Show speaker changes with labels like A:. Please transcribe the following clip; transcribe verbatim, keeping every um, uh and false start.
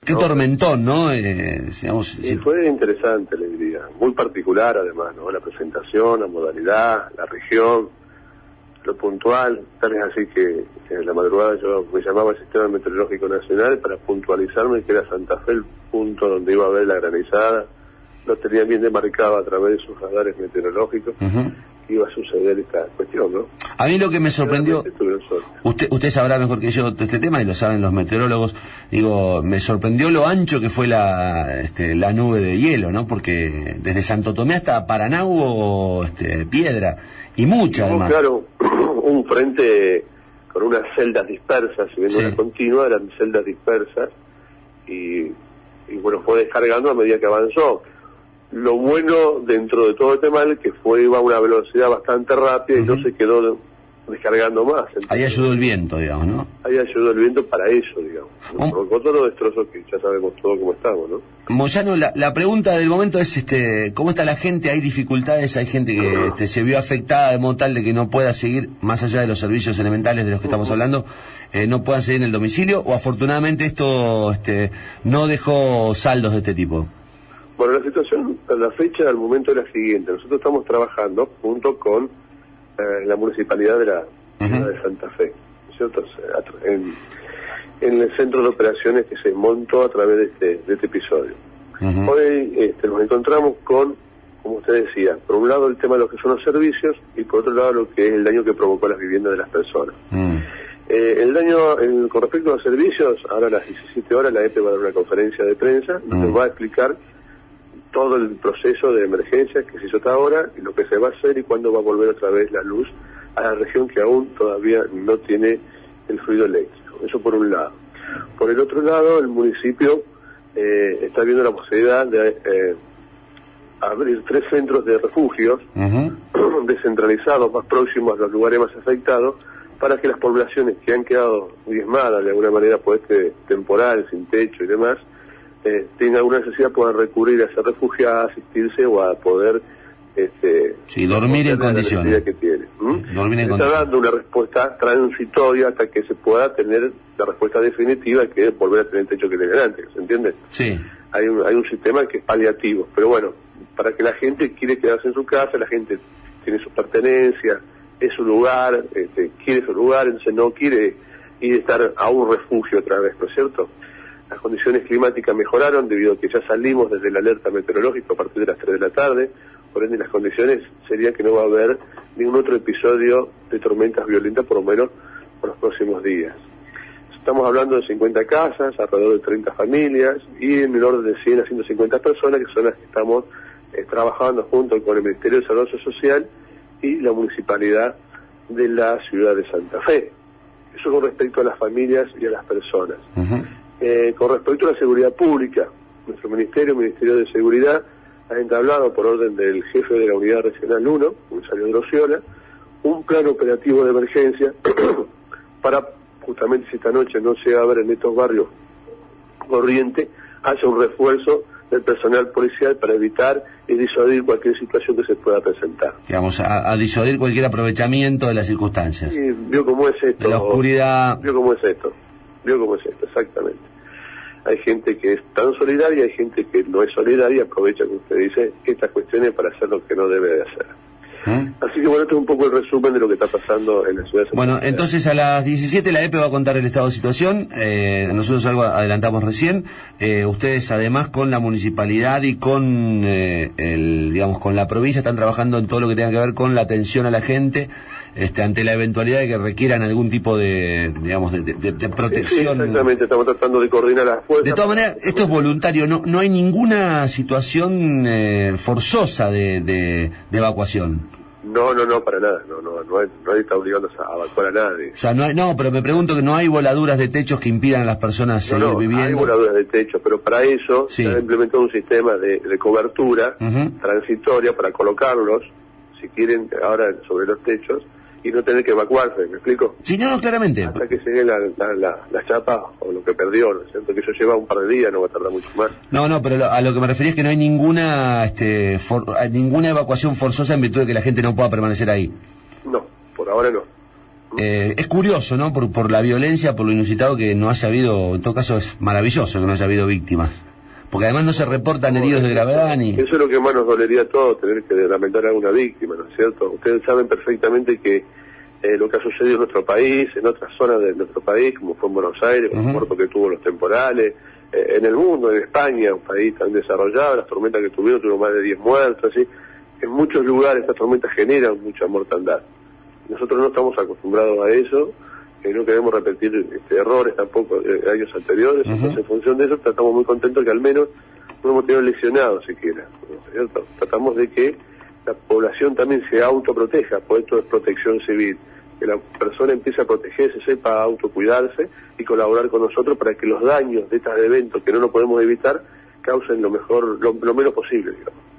A: Qué
B: ¿no?
A: tormentón, ¿no? Eh, digamos,
B: Y
A: sí.
B: fue interesante, le diría. Muy particular, además, ¿no? La presentación, la modalidad, la región, lo puntual. Tal es así que en la madrugada yo me llamaba al Sistema Meteorológico Nacional para puntualizarme que era Santa Fe el punto donde iba a haber la granizada. Lo tenían bien demarcado a través de sus radares meteorológicos. Uh-huh. Iba a suceder esta cuestión, ¿no?
A: A mí lo que me sorprendió, usted usted sabrá mejor que yo este tema y lo saben los meteorólogos, digo, me sorprendió lo ancho que fue la este, la nube de hielo, ¿no? Porque desde Santo Tomé hasta Paraná hubo este, piedra, y mucha además.
B: Claro, un frente con unas celdas dispersas, si bien sí. Una continua, eran celdas dispersas, y, y bueno, fue descargando a medida que avanzó. Lo bueno dentro de todo el tema es que fue iba a una velocidad bastante rápida uh-huh. y no se quedó descargando más. Entonces,
A: ahí ayudó el viento, digamos, ¿no?
B: Ahí ayudó el viento para eso, digamos. ¿no? Um, Por otros destrozos que ya sabemos todo cómo estamos, ¿no?
A: Moyano, la, la pregunta del momento es, este, ¿cómo está la gente? ¿Hay dificultades? ¿Hay gente que este, se vio afectada de modo tal de que no pueda seguir, más allá de los servicios elementales de los que estamos uh-huh. hablando, eh, no puedan seguir en el domicilio? ¿O afortunadamente esto este, no dejó saldos de este tipo?
B: Bueno, la situación a la fecha al momento es la siguiente. Nosotros estamos trabajando junto con eh, la municipalidad de la ciudad uh-huh. de Santa Fe, ¿cierto? En, en el centro de operaciones que se montó a través de este, de este episodio. Uh-huh. Hoy este, nos encontramos con, como usted decía, por un lado el tema de lo que son los servicios y por otro lado lo que es el daño que provocó las viviendas de las personas. Uh-huh. Eh, el daño, el, con respecto a los servicios, ahora a las diecisiete horas la E P E va a dar una conferencia de prensa donde uh-huh. nos va a explicar todo el proceso de emergencia que se hizo hasta ahora y lo que se va a hacer y cuándo va a volver otra vez la luz a la región que aún todavía no tiene el fluido eléctrico. Eso por un lado. Por el otro lado, el municipio eh, está viendo la posibilidad de eh, abrir tres centros de refugios uh-huh. descentralizados, más próximos a los lugares más afectados, para que las poblaciones que han quedado diezmadas de alguna manera por este temporal, sin techo y demás, Eh, tenga alguna necesidad puedan recurrir a ser refugiada, asistirse o a poder este,
A: sí, dormir en condiciones
B: que tiene. ¿Mm?
A: dormir en
B: está
A: condiciones.
B: dando una respuesta transitoria hasta que se pueda tener la respuesta definitiva, que es volver a tener el techo que tenía antes, ¿se entiende?
A: Sí.
B: Hay un, hay un sistema que es paliativo, pero bueno, para que la gente quiere quedarse en su casa, la gente tiene sus pertenencias, es su lugar, este, quiere su lugar, entonces no quiere ir a estar a un refugio otra vez, ¿no es cierto? Las condiciones climáticas mejoraron debido a que ya salimos desde la alerta meteorológica a partir de las tres de la tarde, por ende las condiciones serían que no va a haber ningún otro episodio de tormentas violentas por lo menos por los próximos días. Estamos hablando de cincuenta casas, alrededor de treinta familias y en el orden de cien a ciento cincuenta personas que son las que estamos eh, trabajando junto con el Ministerio de Desarrollo Social y la Municipalidad de la ciudad de Santa Fe. Eso con respecto a las familias y a las personas. Uh-huh. Eh, con respecto a la seguridad pública, nuestro ministerio, el Ministerio de Seguridad, ha entablado por orden del jefe de la Unidad Regional uno, comisario Drosciola, un plan operativo de emergencia para, justamente si esta noche no se va a ver en estos barrios corriente, haya un refuerzo del personal policial para evitar y disuadir cualquier situación que se pueda presentar.
A: Digamos, a, a disuadir cualquier aprovechamiento de las circunstancias.
B: Sí, vio cómo es esto.
A: De la oscuridad.
B: Vio cómo es esto. Vio cómo es esto, exactamente. Hay gente que es tan solidaria, hay gente que no es solidaria y aprovecha, como usted dice, estas cuestiones para hacer lo que no debe de hacer. ¿Mm? Así que bueno, esto es un poco el resumen de lo que está pasando en la ciudad de Santa Fe.
A: Bueno, entonces a las diecisiete la E P E va a contar el estado de situación, eh, nosotros algo adelantamos recién, eh, ustedes además con la municipalidad y con, eh, el, digamos, con la provincia están trabajando en todo lo que tenga que ver con la atención a la gente, Este, ante la eventualidad de que requieran algún tipo de, digamos, de, de, de protección.
B: Sí, exactamente, estamos tratando de coordinar las fuerzas.
A: De todas maneras, esto es voluntario, no no hay ninguna situación eh, forzosa de, de, de evacuación.
B: No, no, no, para nada, no, no, no hay, nadie está obligando a evacuar a nadie.
A: O sea, no hay, no, pero me pregunto que no hay voladuras de techos que impidan a las personas
B: no,
A: seguir
B: no,
A: viviendo.
B: Hay voladuras de techo, pero para eso
A: sí.
B: se ha implementado un sistema de, de cobertura uh-huh. transitoria para colocarlos, si quieren, ahora sobre los techos, y no tener que evacuarse, ¿me explico?
A: Sí, no, no, claramente.
B: Hasta que se dé la, la, la, la chapa o lo que perdió, ¿no es cierto? Que eso lleva un par de días, no va a tardar mucho más.
A: No, no, pero lo, a lo que me refería es que no hay ninguna este, for, ninguna evacuación forzosa en virtud de que la gente no pueda permanecer ahí.
B: No, por ahora no.
A: Eh, es curioso, ¿no? Por, por la violencia, por lo inusitado, que no haya habido, en todo caso es maravilloso que no haya habido víctimas. Porque además no se reportan heridos de gravedad ni...
B: Eso es lo que más nos dolería a todos, tener que lamentar a alguna víctima, ¿no es cierto? Ustedes saben perfectamente que eh, lo que ha sucedido en nuestro país, en otras zonas de nuestro país, como fue en Buenos Aires, con uh-huh. el muerto que tuvo los temporales, eh, en el mundo, en España, un país tan desarrollado, las tormentas que tuvieron, tuvieron más de diez muertos, así. En muchos lugares estas tormentas generan mucha mortandad. Nosotros no estamos acostumbrados a eso, que no queremos repetir este, errores tampoco de años anteriores, uh-huh. entonces en función de eso estamos muy contentos que al menos no hemos tenido lesionados siquiera, ¿no es cierto? Tratamos de que la población también se autoproteja, por esto es protección civil, que la persona empiece a protegerse, sepa autocuidarse y colaborar con nosotros para que los daños de estos eventos que no nos podemos evitar causen lo mejor, lo, lo menos posible, digamos.